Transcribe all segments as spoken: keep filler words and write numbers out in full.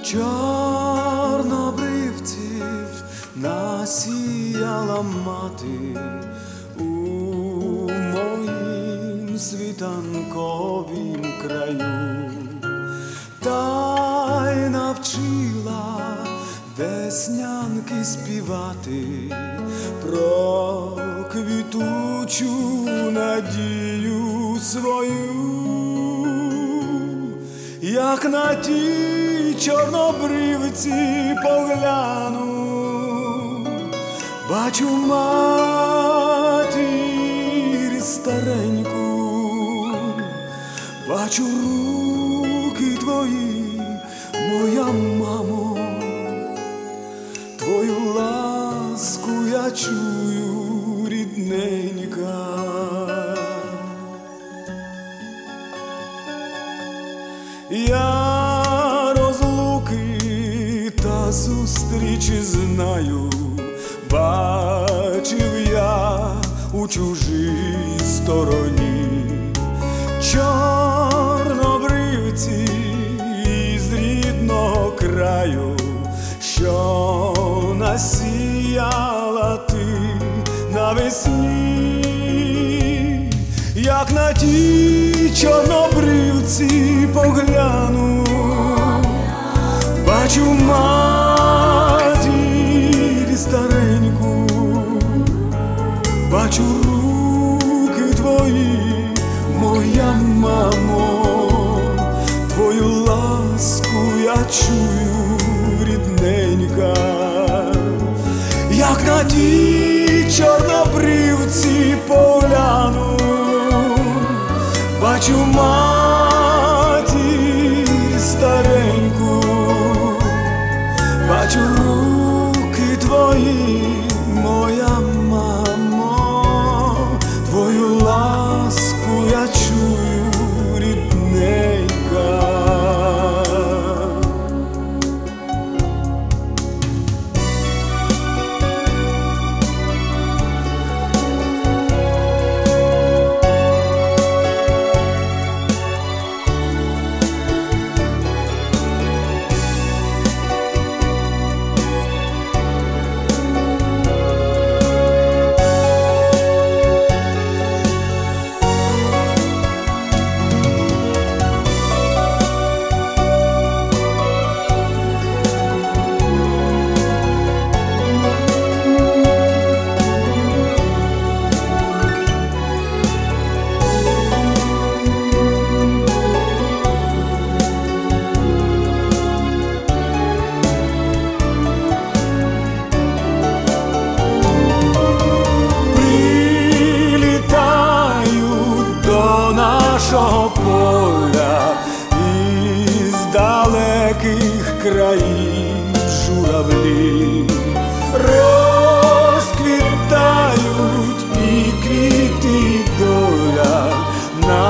Чорнобривців насіяла мати у моїм світанковім краю, та й навчила веснянки співати про квітучу надію свою. Як на ті чорнобривці погляну, бачу матір стареньку, бачу руки твої, моя мамо, твою ласку я чую, рідненька. Я розлуки та зустрічі знаю, бачив я у чужій стороні. Чорнобривці із рідного краю, що насіяла ти навесні. Як на ті чорнобривці погляну, бачу матір стареньку, бачу руки твої, моя мамо, твою ласку я чую, рідненька. Як на ті чорнобривці погляну, бачу матір стареньку, бачу руки твої, моя мамо, твою ласку я чую, рідненька. Поля із далеких країв журавлі розквітають, і квіти доля на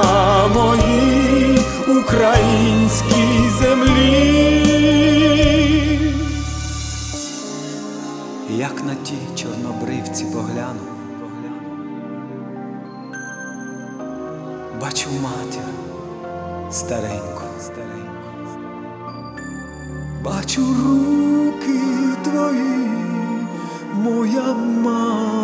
моїй українській землі. Як на ті чорнобривці погляну, бачу матір стареньку, бачу руки твої, моя мама.